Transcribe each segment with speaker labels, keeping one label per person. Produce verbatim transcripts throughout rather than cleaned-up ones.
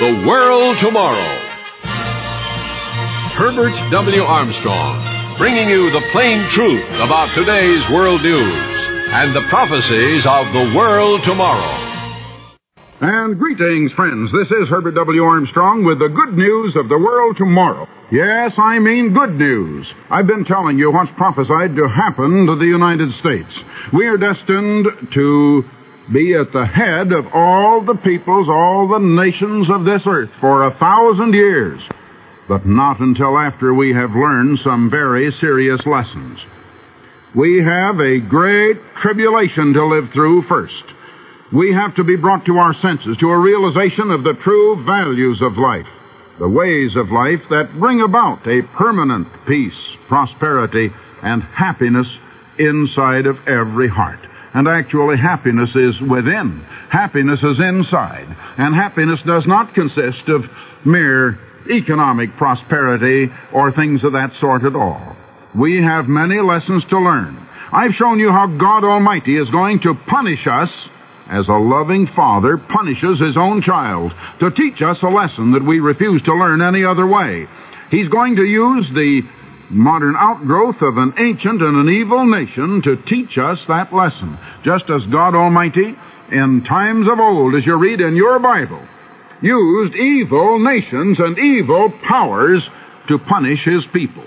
Speaker 1: The World Tomorrow. Herbert W. Armstrong, bringing you the plain truth about today's world news and the prophecies of the world tomorrow.
Speaker 2: And greetings, friends. This is Herbert W. Armstrong with the good news of the world tomorrow. Yes, I mean good news. I've been telling you what's prophesied to happen to the United States. We are destined to be at the head of all the peoples, all the nations of this earth for a thousand years, but not until after we have learned some very serious lessons. We have a great tribulation to live through first. We have to be brought to our senses, to a realization of the true values of life, the ways of life that bring about a permanent peace, prosperity, and happiness inside of every heart. And actually, happiness is within. Happiness is inside. And happiness does not consist of mere economic prosperity or things of that sort at all. We have many lessons to learn. I've shown you how God Almighty is going to punish us as a loving father punishes his own child, to teach us a lesson that we refuse to learn any other way. He's going to use the modern outgrowth of an ancient and an evil nation to teach us that lesson, just as God Almighty, in times of old, as you read in your Bible, used evil nations and evil powers to punish his people.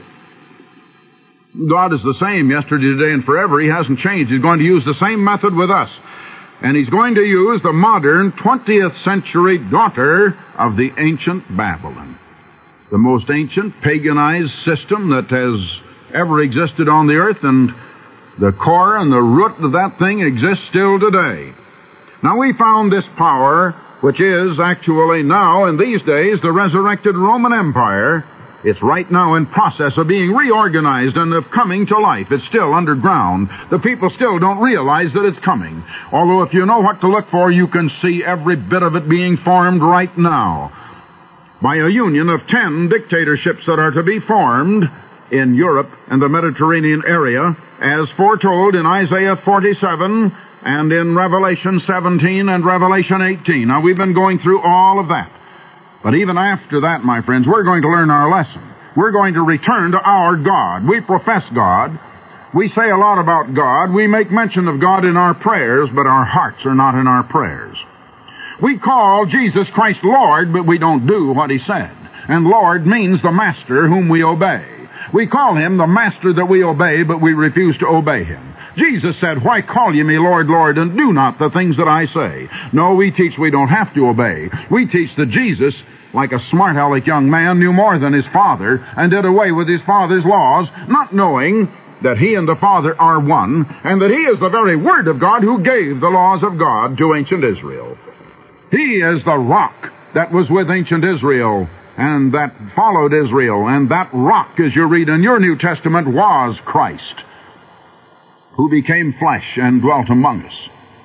Speaker 2: God is the same yesterday, today, and forever. He hasn't changed. He's going to use the same method with us. And he's going to use the modern twentieth century daughter of the ancient Babylon, the most ancient paganized system that has ever existed on the earth, and the core and the root of that thing exists still today. Now, we found this power, which is actually now, in these days, the resurrected Roman Empire. It's right now in process of being reorganized and of coming to life. It's still underground. The people still don't realize that it's coming. Although if you know what to look for, you can see every bit of it being formed right now by a union of ten dictatorships that are to be formed in Europe and the Mediterranean area, as foretold in Isaiah forty-seven and in Revelation seventeen and Revelation eighteen. Now, we've been going through all of that. But even after that, my friends, we're going to learn our lesson. We're going to return to our God. We profess God. We say a lot about God. We make mention of God in our prayers, but our hearts are not in our prayers. We call Jesus Christ Lord, but we don't do what he said. And Lord means the master whom we obey. We call him the master that we obey, but we refuse to obey him. Jesus said, "Why call ye me Lord, Lord, and do not the things that I say?" No, we teach we don't have to obey. We teach that Jesus, like a smart-aleck young man, knew more than his Father and did away with his Father's laws, not knowing that he and the Father are one, and that he is the very Word of God who gave the laws of God to ancient Israel. He is the rock that was with ancient Israel and that followed Israel, and that rock, as you read in your New Testament, was Christ, who became flesh and dwelt among us.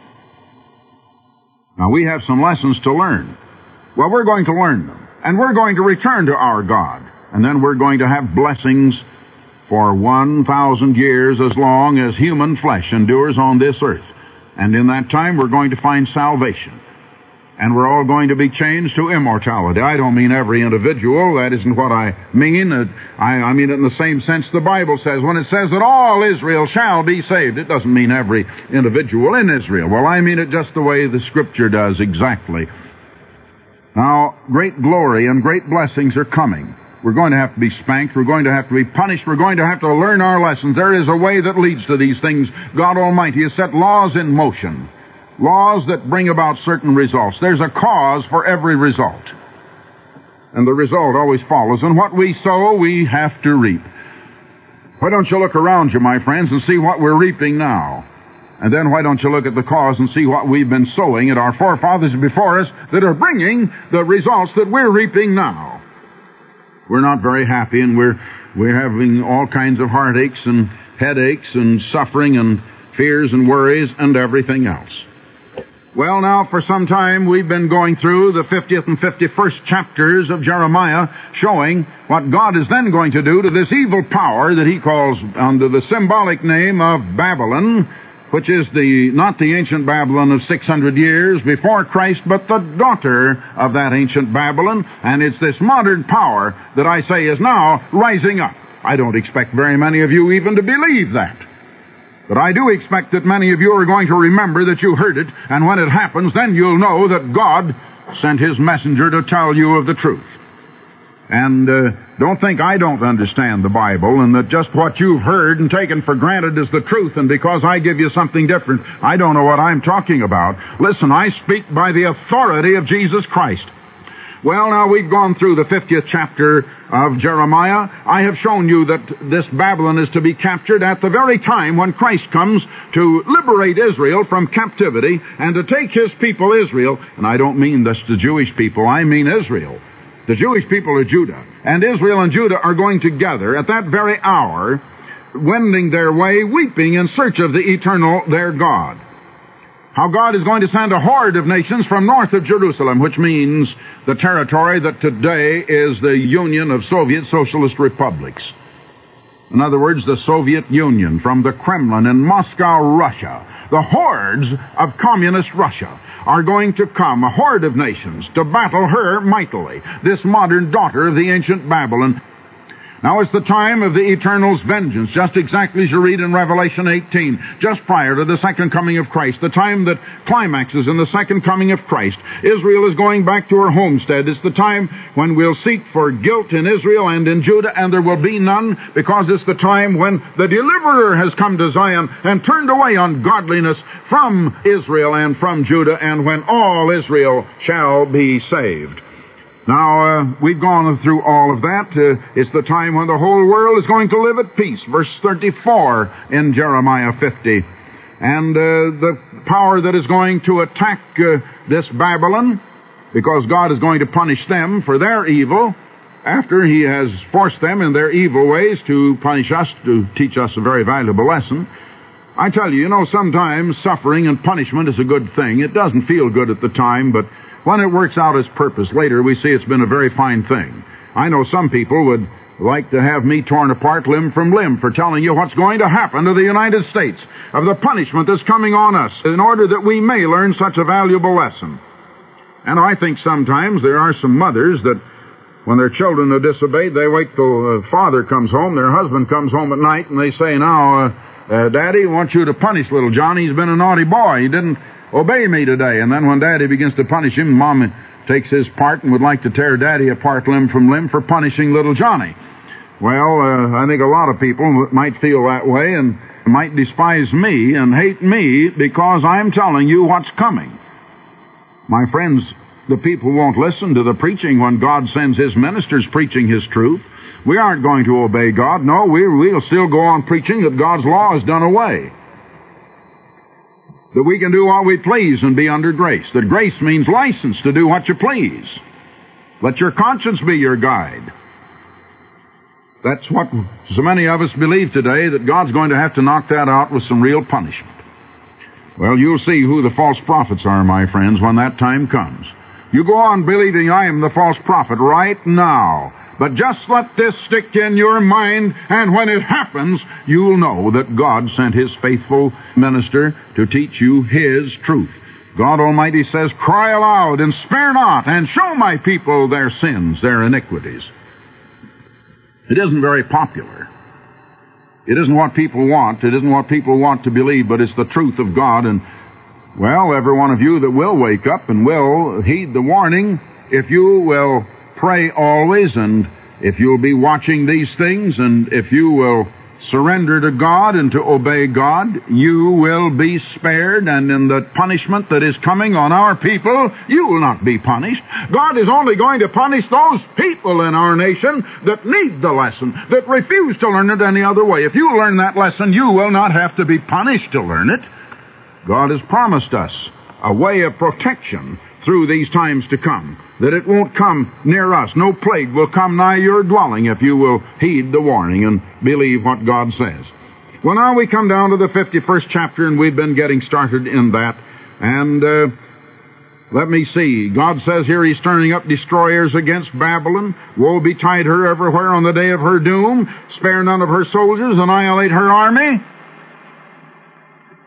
Speaker 2: Now, we have some lessons to learn. Well, we're going to learn them, and we're going to return to our God, and then we're going to have blessings for one thousand years, as long as human flesh endures on this earth. And in that time, we're going to find salvation. And we're all going to be changed to immortality. I don't mean every individual. That isn't what I mean. I, I mean it in the same sense the Bible says. When it says that all Israel shall be saved, it doesn't mean every individual in Israel. Well, I mean it just the way the Scripture does, exactly. Now, great glory and great blessings are coming. We're going to have to be spanked. We're going to have to be punished. We're going to have to learn our lessons. There is a way that leads to these things. God Almighty has set laws in motion. Laws that bring about certain results. There's a cause for every result. And the result always follows. And what we sow, we have to reap. Why don't you look around you, my friends, and see what we're reaping now? And then why don't you look at the cause and see what we've been sowing at our forefathers before us that are bringing the results that we're reaping now? We're not very happy, and we're, we're having all kinds of heartaches and headaches and suffering and fears and worries and everything else. Well, now, for some time, we've been going through the fiftieth and fifty-first chapters of Jeremiah, showing what God is then going to do to this evil power that he calls under the symbolic name of Babylon, which is the not the ancient Babylon of six hundred years before Christ, but the daughter of that ancient Babylon, and it's this modern power that I say is now rising up. I don't expect very many of you even to believe that. But I do expect that many of you are going to remember that you heard it, and when it happens, then you'll know that God sent His messenger to tell you of the truth. And uh, don't think I don't understand the Bible, and that just what you've heard and taken for granted is the truth, and because I give you something different, I don't know what I'm talking about. Listen, I speak by the authority of Jesus Christ. Well, now we've gone through the fiftieth chapter of Jeremiah. I have shown you that this Babylon is to be captured at the very time when Christ comes to liberate Israel from captivity and to take His people Israel. And I don't mean this the Jewish people, I mean Israel. The Jewish people are Judah. And Israel and Judah are going together at that very hour, wending their way, weeping in search of the eternal, their God. How God is going to send a horde of nations from north of Jerusalem, which means the territory that today is the Union of Soviet Socialist Republics. In other words, the Soviet Union, from the Kremlin in Moscow, Russia. The hordes of communist Russia are going to come, a horde of nations, to battle her mightily, this modern daughter of the ancient Babylon. Now it's the time of the Eternal's vengeance, just exactly as you read in Revelation eighteen, just prior to the second coming of Christ, the time that climaxes in the second coming of Christ. Israel is going back to her homestead. It's the time when we'll seek for guilt in Israel and in Judah, and there will be none, because it's the time when the Deliverer has come to Zion and turned away ungodliness from Israel and from Judah, and when all Israel shall be saved. Now, uh, we've gone through all of that. Uh, it's the time when the whole world is going to live at peace. Verse thirty-four in Jeremiah fifty. And uh, the power that is going to attack uh, this Babylon, because God is going to punish them for their evil, after He has forced them in their evil ways to punish us, to teach us a very valuable lesson. I tell you, you know, sometimes suffering and punishment is a good thing. It doesn't feel good at the time, but when it works out its purpose later, we see it's been a very fine thing. I know some people would like to have me torn apart limb from limb for telling you what's going to happen to the United States, of the punishment that's coming on us, in order that we may learn such a valuable lesson. And I think sometimes there are some mothers that, when their children are disobeyed, they wait till the father comes home, their husband comes home at night, and they say, now, uh, uh, Daddy, I want you to punish little Johnny. He's been a naughty boy. He didn't obey me today. And then when Daddy begins to punish him, Mom takes his part and would like to tear Daddy apart limb from limb for punishing little Johnny. Well, uh, I think a lot of people might feel that way and might despise me and hate me because I'm telling you what's coming. My friends, the people won't listen to the preaching when God sends His ministers preaching His truth. We aren't going to obey God. No, we, we'll still go on preaching that God's law is done away, that we can do what we please and be under grace, that grace means license to do what you please. Let your conscience be your guide. That's what so many of us believe today, that God's going to have to knock that out with some real punishment. Well, you'll see who the false prophets are, my friends, when that time comes. You go on believing I am the false prophet right now, but just let this stick in your mind, and when it happens, you'll know that God sent His faithful minister to teach you His truth. God Almighty says, cry aloud and spare not, and show my people their sins, their iniquities. It isn't very popular. It isn't what people want. It isn't what people want to believe, but it's the truth of God. And, well, every one of you that will wake up and will heed the warning, if you will pray always, and if you'll be watching these things, and if you will surrender to God and to obey God, you will be spared, and in the punishment that is coming on our people, you will not be punished. God is only going to punish those people in our nation that need the lesson, that refuse to learn it any other way. If you learn that lesson, you will not have to be punished to learn it. God has promised us a way of protection through these times to come, that it won't come near us. No plague will come nigh your dwelling if you will heed the warning and believe what God says. Well, now we come down to the fifty-first chapter, and we've been getting started in that. And uh, let me see. God says here He's turning up destroyers against Babylon. Woe betide her everywhere on the day of her doom. Spare none of her soldiers, annihilate her army.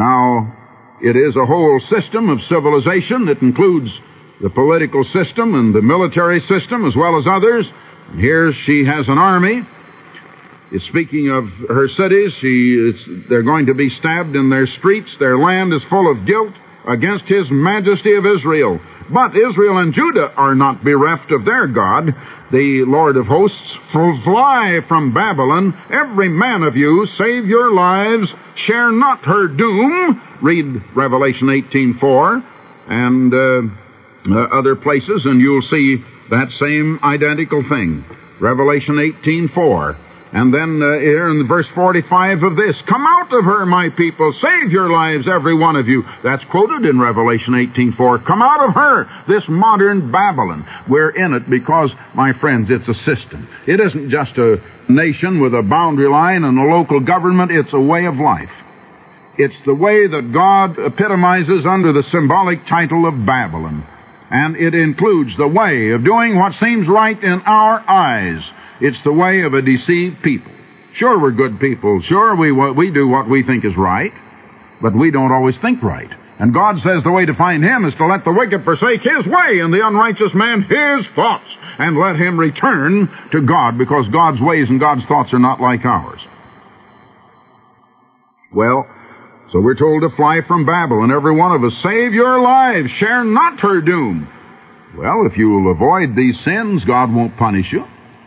Speaker 2: Now, it is a whole system of civilization that includes the political system and the military system as well as others. And here she has an army. Speaking of her cities, she is, they're going to be stabbed in their streets. Their land is full of guilt against His Majesty of Israel. But Israel and Judah are not bereft of their God. The Lord of hosts will fly from Babylon. Every man of you, save your lives, share not her doom. Read Revelation eighteen four and uh, uh, other places, and you'll see that same identical thing. Revelation eighteen four. And then uh, here in verse forty-five of this, come out of her, my people, save your lives, every one of you. That's quoted in Revelation eighteen four. Come out of her, this modern Babylon. We're in it because, my friends, it's a system. It isn't just a nation with a boundary line and a local government. It's a way of life. It's the way that God epitomizes under the symbolic title of Babylon. And it includes the way of doing what seems right in our eyes. It's the way of a deceived people. Sure, we're good people. Sure, we we do what we think is right, but we don't always think right. And God says the way to find Him is to let the wicked forsake his way and the unrighteous man his thoughts, and let him return to God, because God's ways and God's thoughts are not like ours. Well, so we're told to fly from Babylon, every one of us. Save your lives, share not her doom. Well, if you will avoid these sins, God won't punish you.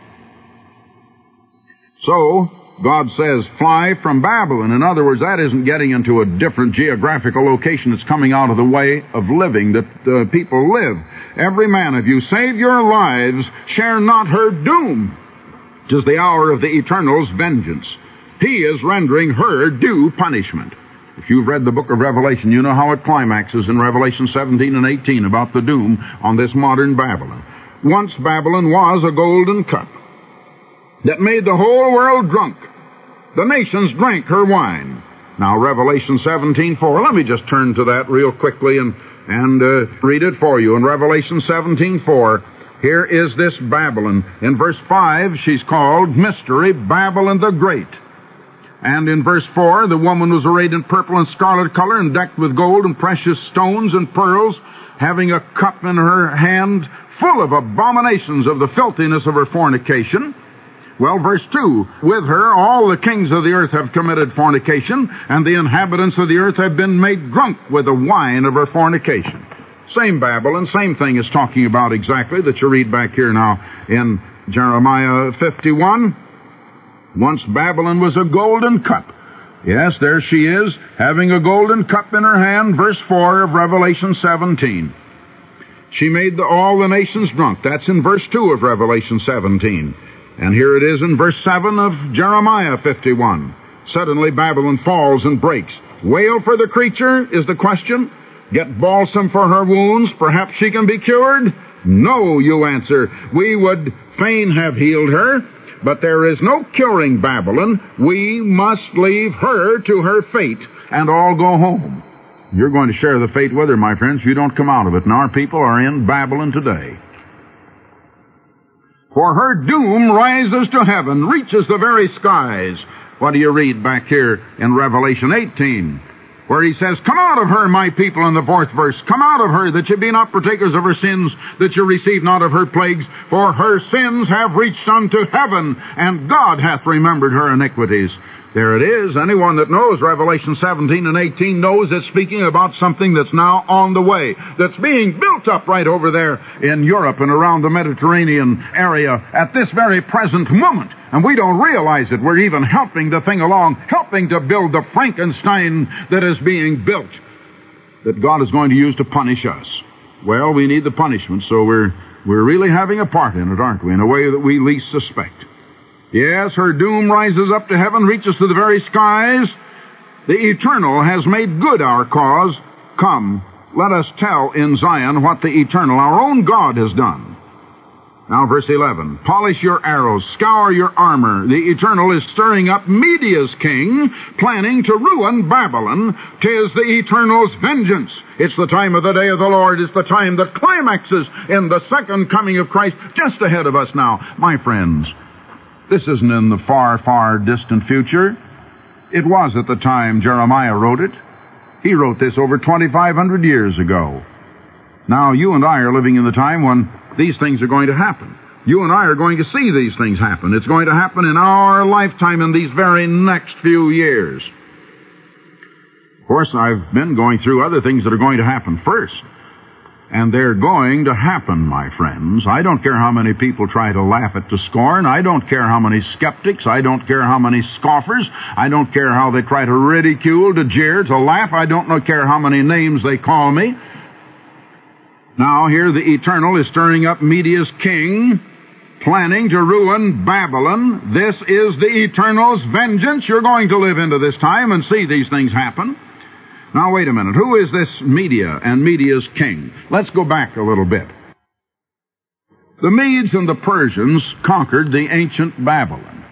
Speaker 2: So, God says, fly from Babylon. In other words, that isn't getting into a different geographical location. It's coming out of the way of living that uh, people live. Every man of you, save your lives, share not her doom. 'Tis the hour of the Eternal's vengeance. He is rendering her due punishment. If you've read the book of Revelation, you know how it climaxes in Revelation seventeen and eighteen about the doom on this modern Babylon. Once Babylon was a golden cup that made the whole world drunk. The nations drank her wine. Now, Revelation seventeen four. Let me just turn to that real quickly and, and uh, read it for you. In Revelation seventeen four, here is this Babylon. In verse five, she's called Mystery Babylon the Great. And in verse four, the woman was arrayed in purple and scarlet color and decked with gold and precious stones and pearls, having a cup in her hand full of abominations of the filthiness of her fornication. Well, verse two, with her all the kings of the earth have committed fornication, and the inhabitants of the earth have been made drunk with the wine of her fornication. Same Babylon, same thing is talking about exactly that you read back here now in Jeremiah fifty-one. Once Babylon was a golden cup. Yes, there she is, having a golden cup in her hand, verse four of Revelation seventeen. She made the, all the nations drunk. That's in verse two of Revelation seventeen. And here it is in verse seven of Jeremiah fifty-one. Suddenly Babylon falls and breaks. Wail for the creature is the question. Get balsam for her wounds. Perhaps she can be cured. No, you answer. We would fain have healed her, but there is no curing Babylon. We must leave her to her fate and all go home. You're going to share the fate with her, my friends, if you don't come out of it. And our people are in Babylon today. For her doom rises to heaven, reaches the very skies. What do you read back here in Revelation eighteen? Where he says, come out of her, my people, in the fourth verse. Come out of her, that ye be not partakers of her sins, that ye receive not of her plagues. For her sins have reached unto heaven, and God hath remembered her iniquities. There it is. Anyone that knows Revelation seventeen and eighteen knows it's speaking about something that's now on the way, that's being built up right over there in Europe and around the Mediterranean area at this very present moment. And we don't realize it. We're even helping the thing along, helping to build the Frankenstein that is being built, that God is going to use to punish us. Well, we need the punishment, so we're, we're really having a part in it, aren't we, in a way that we least suspect. Yes, her doom rises up to heaven, reaches to the very skies. The Eternal has made good our cause. Come, let us tell in Zion what the Eternal, our own God, has done. Now, verse eleven. Polish your arrows, scour your armor. The Eternal is stirring up Media's king, planning to ruin Babylon. 'Tis the Eternal's vengeance. It's the time of the day of the Lord. It's the time that climaxes in the second coming of Christ, just ahead of us now. My friends, this isn't in the far, far distant future. It was at the time Jeremiah wrote it. He wrote this over twenty-five hundred years ago. Now, you and I are living in the time when these things are going to happen. You and I are going to see these things happen. It's going to happen in our lifetime in these very next few years. Of course, I've been going through other things that are going to happen first. And they're going to happen, my friends. I don't care how many people try to laugh it to scorn. I don't care how many skeptics. I don't care how many scoffers. I don't care how they try to ridicule, to jeer, to laugh. I don't care how many names they call me. Now, here the Eternal is stirring up media's king, planning to ruin Babylon. This is the Eternal's vengeance. You're going to live into this time and see these things happen. Now, wait a minute. Who is this Media and Media's king? Let's go back a little bit. The Medes and the Persians conquered the ancient Babylon.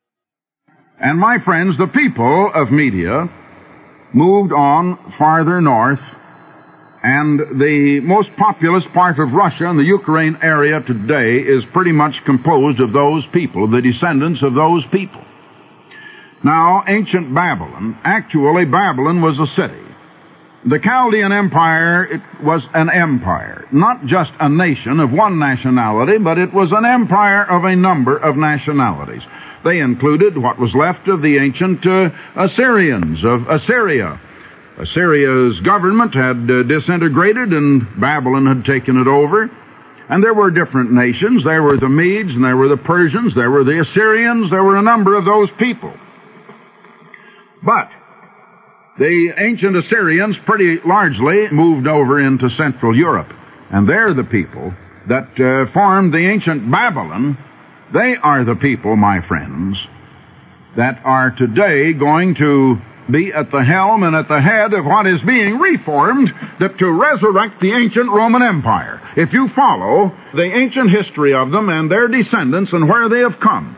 Speaker 2: And, my friends, the people of Media moved on farther north, and the most populous part of Russia and the Ukraine area today is pretty much composed of those people, the descendants of those people. Now, ancient Babylon, actually Babylon was a city. The Chaldean Empire, it was an empire, not just a nation of one nationality, but it was an empire of a number of nationalities. They included what was left of the ancient uh, Assyrians of Assyria. Assyria's government had uh, disintegrated and Babylon had taken it over. And there were different nations. There were the Medes and there were the Persians. There were the Assyrians. There were a number of those people. But the ancient Assyrians pretty largely moved over into Central Europe. And they're the people that uh, formed the ancient Babylon. They are the people, my friends, that are today going to be at the helm and at the head of what is being reformed that to resurrect the ancient Roman Empire. If you follow the ancient history of them and their descendants and where they have come.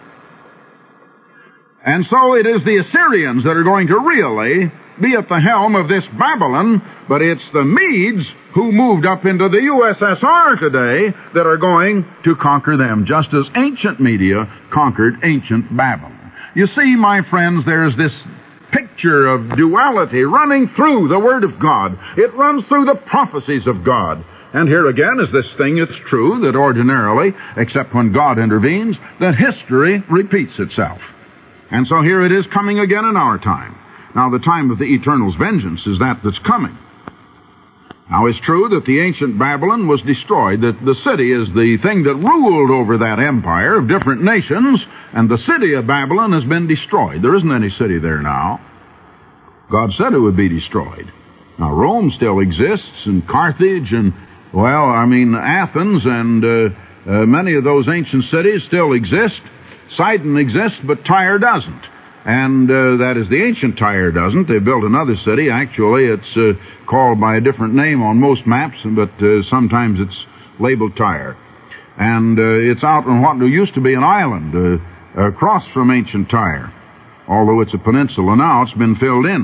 Speaker 2: And so it is the Assyrians that are going to really be at the helm of this Babylon, but it's the Medes who moved up into the U S S R today that are going to conquer them, just as ancient Media conquered ancient Babylon. You see, my friends, there's this picture of duality running through the Word of God. It runs through the prophecies of God. And here again is this thing, it's true that ordinarily, except when God intervenes, that history repeats itself. And so here it is coming again in our time. Now, the time of the Eternal's vengeance is that that's coming. Now, it's true that the ancient Babylon was destroyed, that the city is the thing that ruled over that empire of different nations, and the city of Babylon has been destroyed. There isn't any city there now. God said it would be destroyed. Now, Rome still exists, and Carthage, and, well, I mean, Athens, and uh, uh, many of those ancient cities still exist. Sidon exists, but Tyre doesn't. And uh, that is, the ancient Tyre doesn't. They built another city. Actually, it's uh, called by a different name on most maps, but uh, sometimes it's labeled Tyre. And uh, it's out on what used to be an island uh, across from ancient Tyre. Although it's a peninsula now, it's been filled in.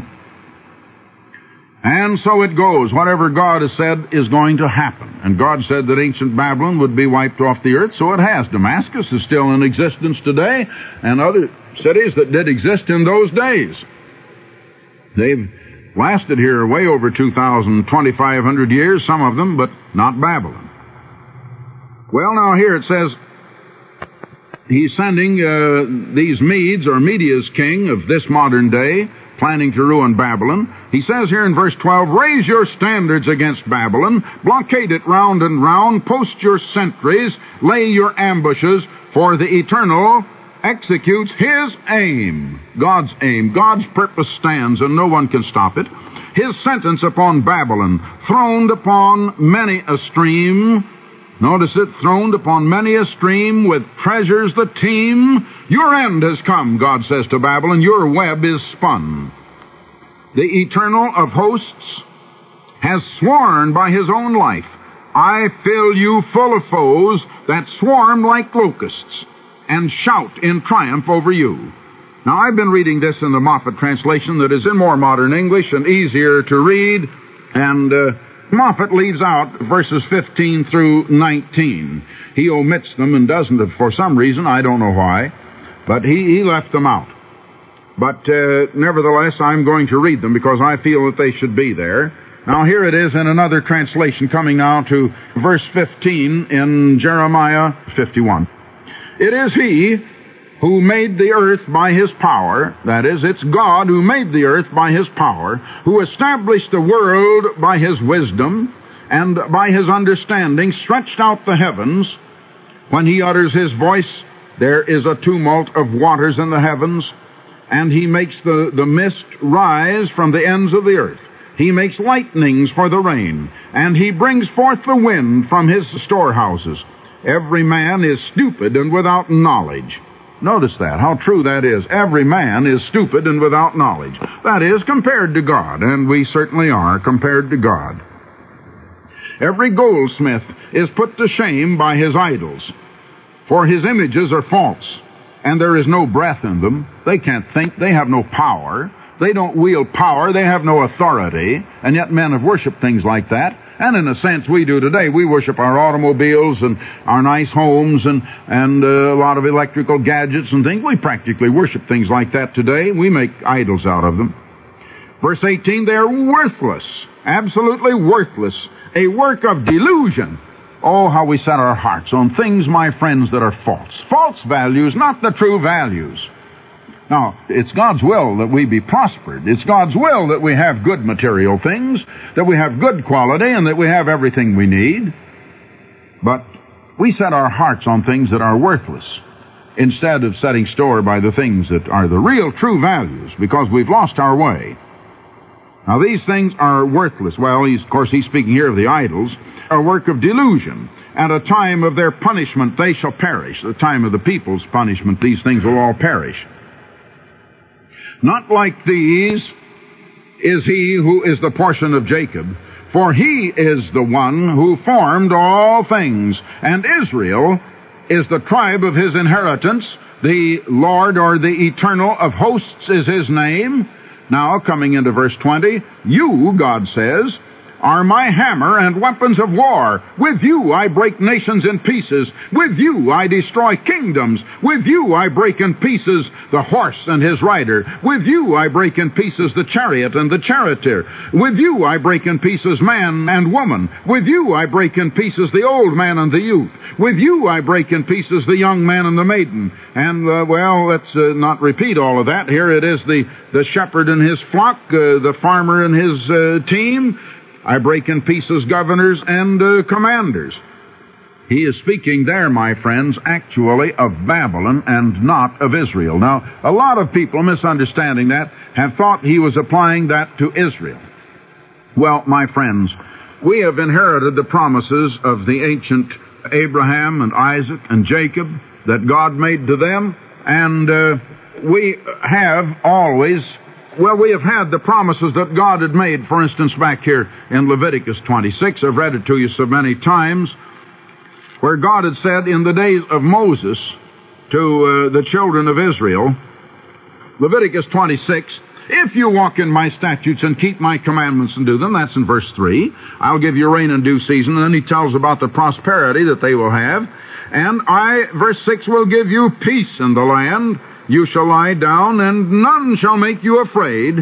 Speaker 2: And so it goes. Whatever God has said is going to happen. And God said that ancient Babylon would be wiped off the earth, so it has. Damascus is still in existence today, and other cities that did exist in those days. They've lasted here way over two thousand, twenty-five hundred years, some of them, but not Babylon. Well, now here it says, he's sending uh, these Medes, or Media's king of this modern day, planning to ruin Babylon. He says here in verse twelve, raise your standards against Babylon, blockade it round and round, post your sentries, lay your ambushes, for the Eternal executes His aim. God's aim. God's purpose stands, and no one can stop it. His sentence upon Babylon, throned upon many a stream. Notice it, throned upon many a stream with treasures the teem. Your end has come, God says to Babylon. Your web is spun. The Eternal of hosts has sworn by His own life, I fill you full of foes that swarm like locusts and shout in triumph over you. Now, I've been reading this in the Moffat translation that is in more modern English and easier to read, and uh, Moffat leaves out verses fifteen through nineteen. He omits them and doesn't, for some reason, I don't know why, but he, he left them out. but uh, nevertheless I'm going to read them because I feel that they should be there. Now here it is in another translation, coming now to verse fifteen in Jeremiah fifty-one. It is He who made the earth by His power, that is, it's God who made the earth by His power, who established the world by His wisdom, and by His understanding stretched out the heavens. When He utters His voice, there is a tumult of waters in the heavens, and He makes the, the mist rise from the ends of the earth. He makes lightnings for the rain, and He brings forth the wind from His storehouses. Every man is stupid and without knowledge. Notice that, how true that is. Every man is stupid and without knowledge. That is, compared to God, and we certainly are compared to God. Every goldsmith is put to shame by his idols, for his images are false, and there is no breath in them. They can't think. They have no power. They don't wield power. They have no authority, and yet men have worshipped things like that. And in a sense, we do today. We worship our automobiles and our nice homes and, and uh, a lot of electrical gadgets and things. We practically worship things like that today. We make idols out of them. Verse eighteen, they are worthless, absolutely worthless, a work of delusion. Oh, how we set our hearts on things, my friends, that are false. False values, not the true values. Now, it's God's will that we be prospered. It's God's will that we have good material things, that we have good quality, and that we have everything we need. But we set our hearts on things that are worthless, instead of setting store by the things that are the real true values, because we've lost our way. Now, these things are worthless. Well, he's, of course, he's speaking here of the idols, a work of delusion. At a time of their punishment, they shall perish. At the time of the people's punishment, these things will all perish. Not like these is He who is the portion of Jacob, for He is the one who formed all things, and Israel is the tribe of His inheritance. The Lord, or the Eternal of hosts, is His name. Now, coming into verse twenty, you, God says, are my hammer and weapons of war. With you I break nations in pieces. With you I destroy kingdoms. With you I break in pieces the horse and his rider. With you I break in pieces the chariot and the charioteer. With you I break in pieces man and woman. With you I break in pieces the old man and the youth. With you I break in pieces the young man and the maiden. And, uh, well, let's uh, not repeat all of that. Here it is the, the shepherd and his flock, uh, the farmer and his uh, team. I break in pieces governors and uh, commanders. He is speaking there, my friends, actually of Babylon and not of Israel. Now, a lot of people, misunderstanding that, have thought he was applying that to Israel. Well, my friends, we have inherited the promises of the ancient Abraham and Isaac and Jacob that God made to them, and uh, we have always... Well, we have had the promises that God had made, for instance, back here in Leviticus twenty-six. I've read it to you so many times, where God had said in the days of Moses to uh, the children of Israel, Leviticus twenty-six, if you walk in my statutes and keep my commandments and do them, that's in verse three, I'll give you rain in due season. And then he tells about the prosperity that they will have. And I, verse six, will give you peace in the land. You shall lie down, and none shall make you afraid.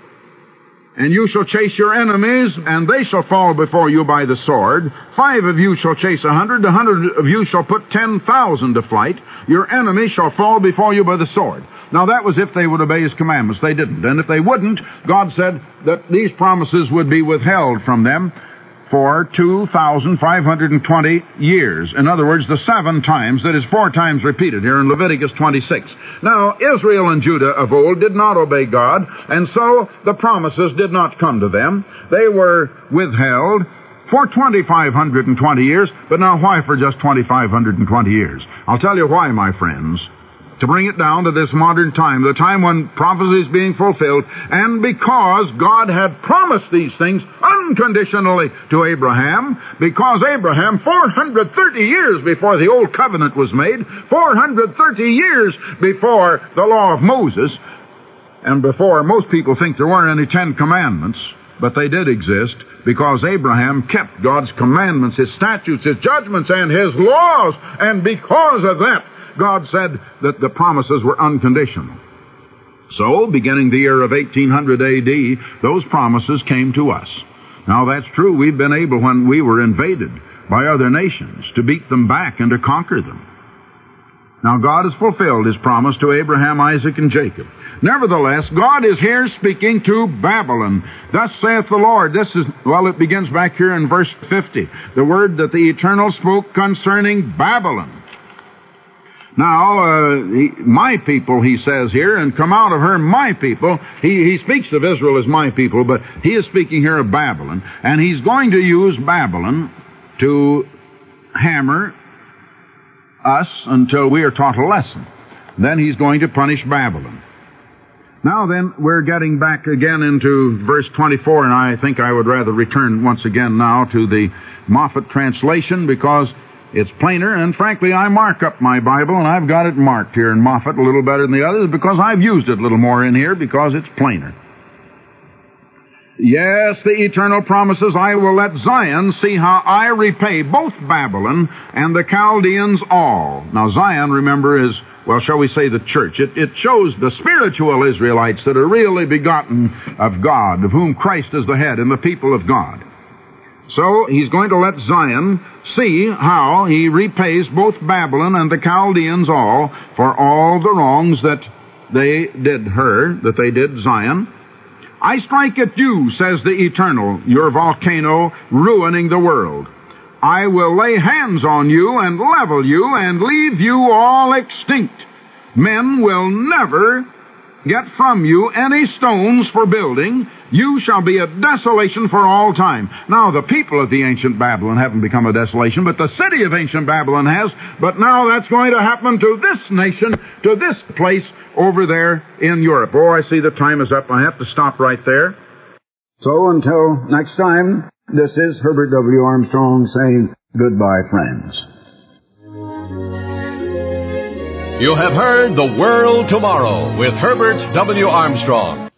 Speaker 2: And you shall chase your enemies, and they shall fall before you by the sword. Five of you shall chase a hundred, a hundred of you shall put ten thousand to flight. Your enemies shall fall before you by the sword. Now that was if they would obey His commandments. They didn't. And if they wouldn't, God said that these promises would be withheld from them for two thousand five hundred twenty years. In other words, the seven times, that is four times repeated here in Leviticus twenty-six. Now, Israel and Judah of old did not obey God, and so the promises did not come to them. They were withheld for two thousand five hundred twenty years, but now why for just two thousand five hundred twenty years? I'll tell you why, my friends. To bring it down to this modern time, the time when prophecy is being fulfilled, and because God had promised these things unconditionally to Abraham, because Abraham, four hundred thirty years before the Old Covenant was made, four hundred thirty years before the law of Moses, and before most people think there weren't any Ten Commandments, but they did exist, because Abraham kept God's commandments, His statutes, His judgments, and His laws, and because of that, God said that the promises were unconditional. So, beginning the year of eighteen hundred A D, those promises came to us. Now, that's true. We've been able, when we were invaded by other nations, to beat them back and to conquer them. Now, God has fulfilled His promise to Abraham, Isaac, and Jacob. Nevertheless, God is here speaking to Babylon. Thus saith the Lord. This is, well, it begins back here in verse fifty. The word that the Eternal spoke concerning Babylon. Now, uh, he, my people, he says here, and come out of her, my people. He, he speaks of Israel as my people, but he is speaking here of Babylon. And he's going to use Babylon to hammer us until we are taught a lesson. Then he's going to punish Babylon. Now then, we're getting back again into verse twenty-four, and I think I would rather return once again now to the Moffat translation, because it's plainer, and frankly, I mark up my Bible, and I've got it marked here in Moffat a little better than the others, because I've used it a little more in here, because it's plainer. Yes, the Eternal promises, I will let Zion see how I repay both Babylon and the Chaldeans all. Now, Zion, remember, is, well, shall we say the church. It, it shows the spiritual Israelites that are really begotten of God, of whom Christ is the head, and the people of God. So, he's going to let Zion see how he repays both Babylon and the Chaldeans all for all the wrongs that they did her, that they did Zion. I strike at you, says the Eternal, your volcano, ruining the world. I will lay hands on you and level you and leave you all extinct. Men will never get from you any stones for building. You shall be a desolation for all time. Now, the people of the ancient Babylon haven't become a desolation, but the city of ancient Babylon has. But now that's going to happen to this nation, to this place over there in Europe. Oh, I see the time is up. I have to stop right there. So until next time, this is Herbert W. Armstrong saying goodbye, friends.
Speaker 1: You have heard The World Tomorrow with Herbert W. Armstrong.